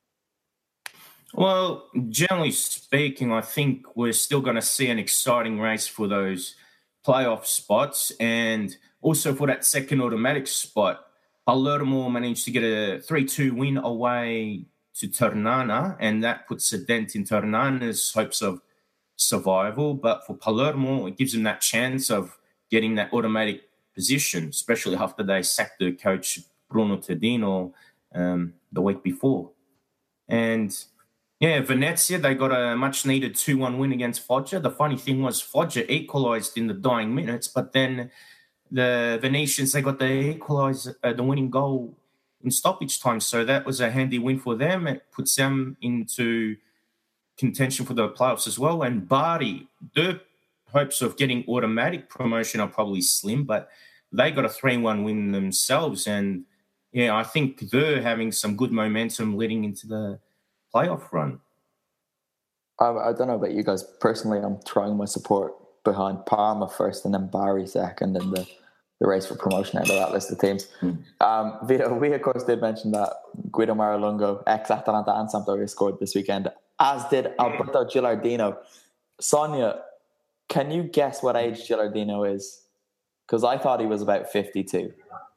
Well, generally speaking, I think we're still going to see an exciting race for those playoff spots and also for that second automatic spot. Palermo managed to get a 3-2 win away to Ternana, and that puts a dent in Ternana's hopes of survival. But for Palermo, it gives them that chance of getting that automatic position, especially after they sacked the coach Bruno Tedino the week before. And yeah, Venezia, they got a much-needed 2-1 win against Foggia. The funny thing was Foggia equalised in the dying minutes, but then the Venetians, they got the winning goal in stoppage time. So that was a handy win for them. It puts them into contention for the playoffs as well. And Bari, their hopes of getting automatic promotion are probably slim, but they got a 3-1 win themselves. And yeah, I think they're having some good momentum leading into the playoff run. I don't know about you guys. Personally, I'm throwing my support behind Parma first and then Bari second in the race for promotion out of that list of teams. Vito, we of course did mention that Guido Maralungo, ex-Atalanta and Sampdoria, scored this weekend, as did Alberto Gilardino. Sonia, can you guess what age Gilardino is? Because I thought he was about 52.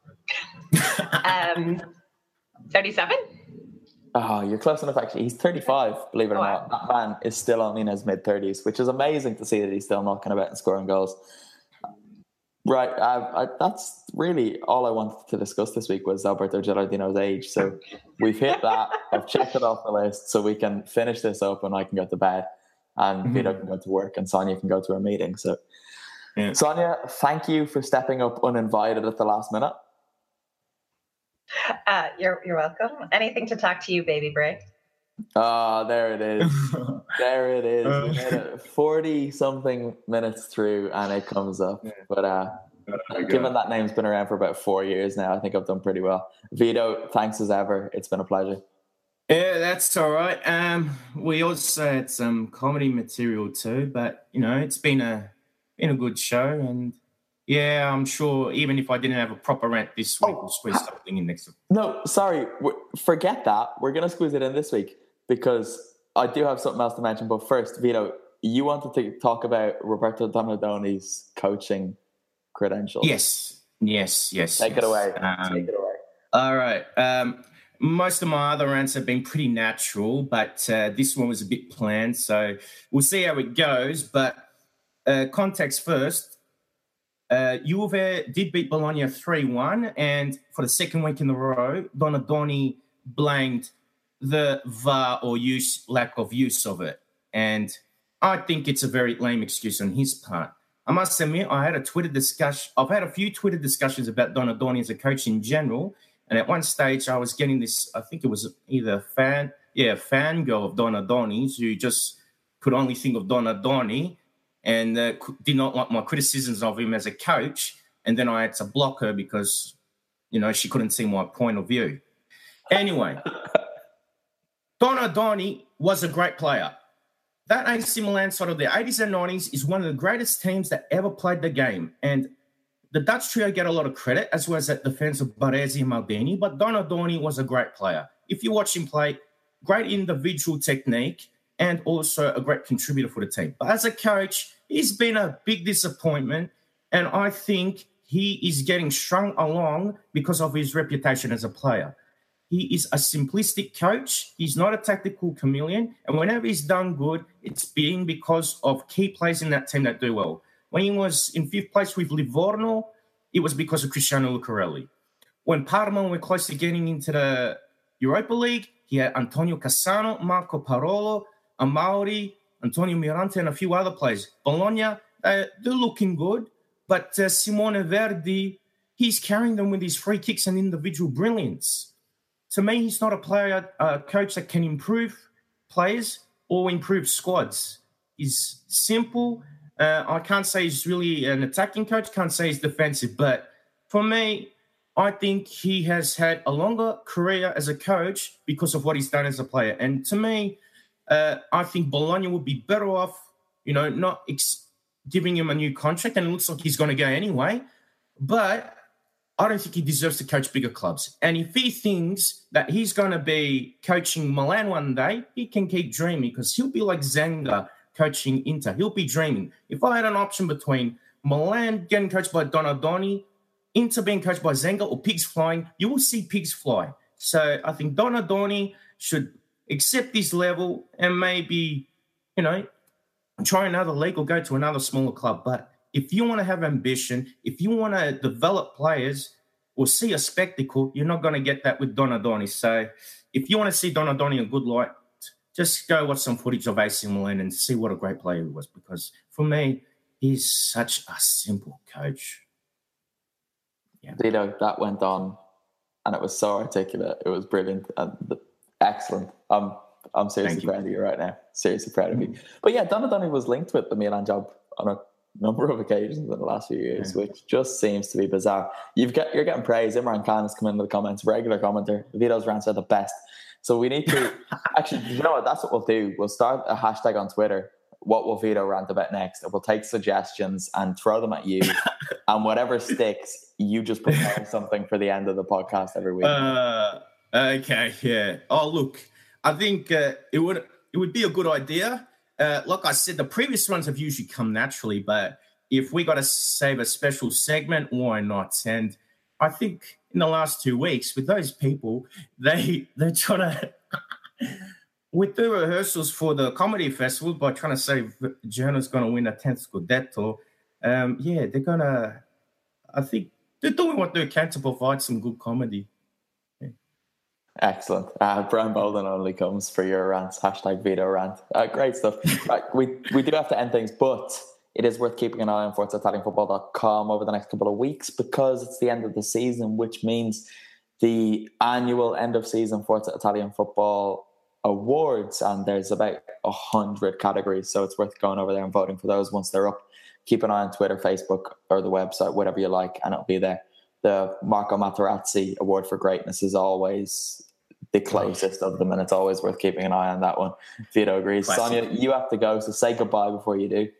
37? Oh, you're close enough, actually. He's 35, believe it or not. That man is still only in his mid-30s, which is amazing to see that he's still knocking about and scoring goals. Right, that's really all I wanted to discuss this week was Alberto Gilardino's age. So we've hit that. I've checked it off the list so we can finish this up and I can go to bed and Vito can go to work and Sonia can go to her meeting. So, yeah. Sonia, thank you for stepping up uninvited at the last minute. You're welcome. Anything to talk to you, baby Bray. Oh, there it is. There it is. We made it 40-something minutes through and it comes up. But given that name's been around for about 4 years now, I think I've done pretty well. Vito, thanks as ever. It's been a pleasure. Yeah, that's all right. We also had some comedy material too, but, you know, it's been a good show. And, yeah, I'm sure even if I didn't have a proper rant this week, we'll squeeze something in next week. No, sorry. Forget that. We're going to squeeze it in this week because I do have something else to mention. But first, Vito, you wanted to talk about Roberto Donadoni's coaching credentials. Yes. Take it away. All right. Most of my other rants have been pretty natural, but this one was a bit planned. So we'll see how it goes. But context first. Juve did beat Bologna 3-1, and for the second week in a row, Donadoni blamed the VAR or lack of use of it. And I think it's a very lame excuse on his part. I must admit, I've had a few Twitter discussions about Donadoni as a coach in general, and at one stage I was getting this, I think it was either a fangirl of Donadoni's who just could only think of Donadoni and did not like my criticisms of him as a coach. And then I had to block her because, you know, she couldn't see my point of view. Anyway, Donadoni was a great player. That AC Milan side of the 80s and 90s is one of the greatest teams that ever played the game. And the Dutch trio get a lot of credit, as well as at the defense of Baresi and Maldini, but Donadoni was a great player. If you watch him play, great individual technique, and also a great contributor for the team. But as a coach, he's been a big disappointment, and I think he is getting strung along because of his reputation as a player. He is a simplistic coach. He's not a tactical chameleon, and whenever he's done good, it's been because of key players in that team that do well. When he was in 5th place with Livorno, it was because of Cristiano Lucarelli. When Parma were close to getting into the Europa League, he had Antonio Cassano, Marco Parolo, Amauri, Antonio Mirante, and a few other players. Bologna, they're looking good, but Simone Verdi, he's carrying them with his free kicks and individual brilliance. To me, he's not a coach that can improve players or improve squads. He's simple, I can't say he's really an attacking coach, can't say he's defensive, but for me, I think he has had a longer career as a coach because of what he's done as a player. And to me, I think Bologna would be better off, not giving him a new contract, and it looks like he's going to go anyway. But I don't think he deserves to coach bigger clubs. And if he thinks that he's going to be coaching Milan one day, he can keep dreaming, because he'll be like Zenga coaching Inter. He'll be dreaming. If I had an option between Milan getting coached by Donadoni, Inter being coached by Zenga, or pigs flying, you will see pigs fly. So I think Donadoni should accept this level and maybe, try another league or go to another smaller club. But if you want to have ambition, if you want to develop players or see a spectacle, you're not going to get that with Donadoni. So if you want to see Donadoni in a good light, just go watch some footage of AC Milan and see what a great player he was. Because for me, he's such a simple coach. Yeah. Vito, that went on, and it was so articulate. It was brilliant and excellent. I'm seriously proud of you right now. Seriously proud of you. But yeah, Donadoni was linked with the Milan job on a number of occasions in the last few years, which just seems to be bizarre. You're getting praise. Imran Khan has come into the comments, regular commenter. Vito's rants are the best. So we need to actually, you know what? That's what we'll do. We'll start a hashtag on Twitter. What will Vito rant about next? And we'll take suggestions and throw them at you. And whatever sticks, you just prepare something for the end of the podcast every week. Okay, yeah. Oh, look, I think it would be a good idea. Like I said, the previous ones have usually come naturally, but if we got to save a special segment, why not? And I think in the last 2 weeks with those people, they're trying to, with the rehearsals for the comedy festival, by trying to say Genoa's going to win a 10th Scudetto, they're going to, I think they're doing what they can to provide some good comedy. Excellent. Brian Bolden only comes for your rants. Hashtag Vito rant. Great stuff. Right, we do have to end things, but it is worth keeping an eye on ForzaItalianFootball.com over the next couple of weeks, because it's the end of the season, which means the annual end of season Forza Italian Football Awards, and there's about 100 categories, so it's worth going over there and voting for those once they're up. Keep an eye on Twitter, Facebook, or the website, whatever you like, and it'll be there. The Marco Materazzi Award for Greatness is always the closest of them, and it's always worth keeping an eye on that one. Vito agrees. Classic. Sonia, you have to go, so say goodbye before you do.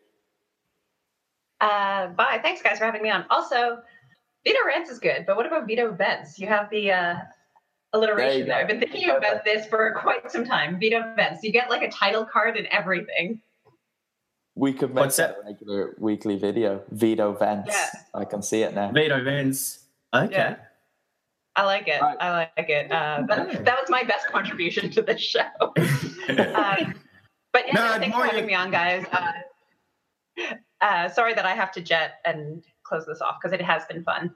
Bye. Thanks, guys, for having me on. Also, Vito Rants is good, but what about Vito Vents? You have the alliteration there. I've been thinking about this for quite some time. Vito Vents. You get like a title card and everything. We could make that a regular weekly video. Vito Vents. Yeah. I can see it now. Vito Vents. Okay. Yeah. I like it. Right. I like it. That was my best contribution to this show. But yeah, thanks for having me on, guys. Sorry that I have to jet and close this off, because it has been fun.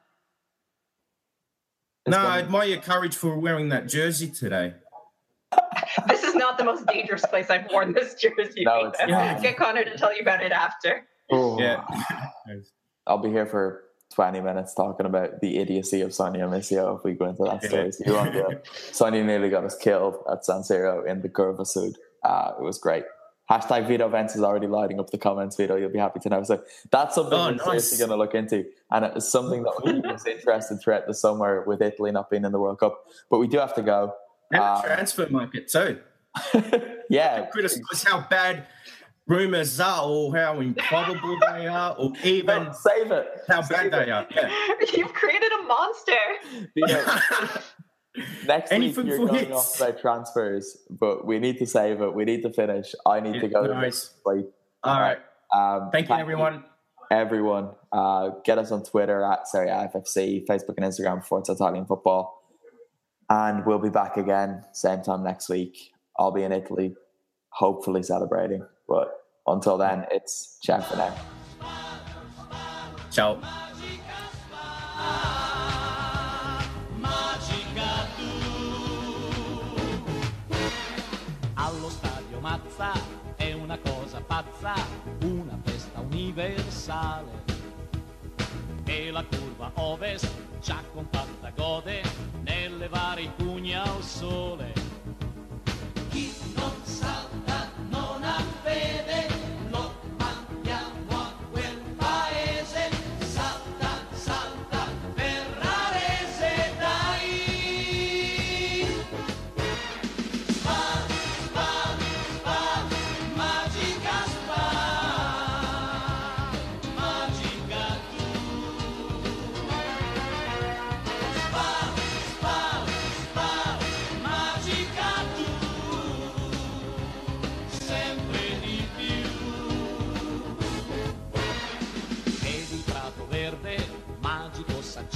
I admire your courage for wearing that jersey today. This is not the most dangerous place I've worn this jersey. No, it's not. Get Connor to tell you about it after. Oh. Yeah. I'll be here for 20 minutes talking about the idiocy of Sonia Missio if we go into that story. So you won't do it. Sonia nearly got us killed at San Siro in the Curva Sud. It was great. Hashtag Vito Vents is already lighting up the comments, Vito. You'll be happy to know. So that's something we're seriously going to look into. And it is something that we was interested throughout the summer with Italy not being in the World Cup. But we do have to go. And the transfer market too. Yeah. Criticize how bad rumours are, or how improbable they are, or even save it. How bad they are. Yeah. You've created a monster. Next week you're going off about transfers, but we need to save it. We need to finish. I need to go to sleep. All right. Thank you, everyone. Everyone, get us on Twitter at Serie A FFC, Facebook and Instagram for Italian Football. And we'll be back again, same time next week. I'll be in Italy, hopefully celebrating. But until then, it's ciao for now. Ciao. Allo stadio Mazza è una cosa pazza, una festa universale. E la curva ovest già compatta gode nelle varie pugni al sole. Chi non salta non ha fede, lo mandiamo a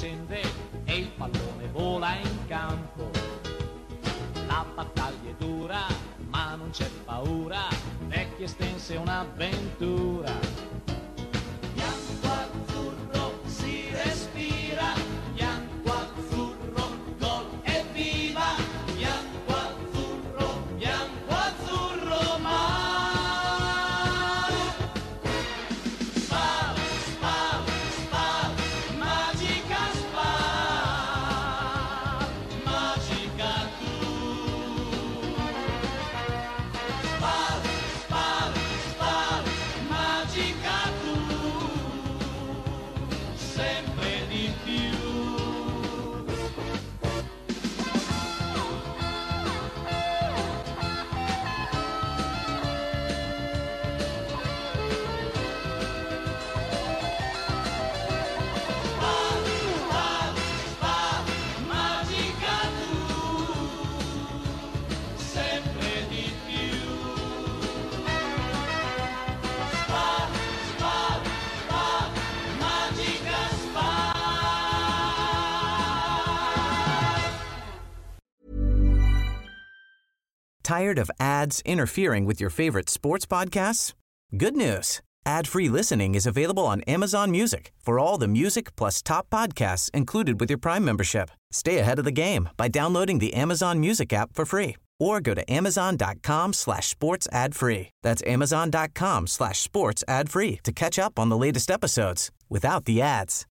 accende e il pallone vola in campo. La battaglia è dura, ma non c'è paura, vecchia estense un'avventura. Bianco azzurro si respira, bianco azzurro, gol e viva, bianco azzurro mare. Spal, spal, spal, magica spal, magica tu. Spal, spal, spal, magica tu, sempre di più. Spal, spal, spal, magica tu, sempre di più. Spal, spal, spal, magica spal. Tired of ads interfering with your favorite sports podcasts? Good news. Ad-free listening is available on Amazon Music for all the music plus top podcasts included with your Prime membership. Stay ahead of the game by downloading the Amazon Music app for free or go to amazon.com/sports ad free. That's amazon.com/sports ad free to catch up on the latest episodes without the ads.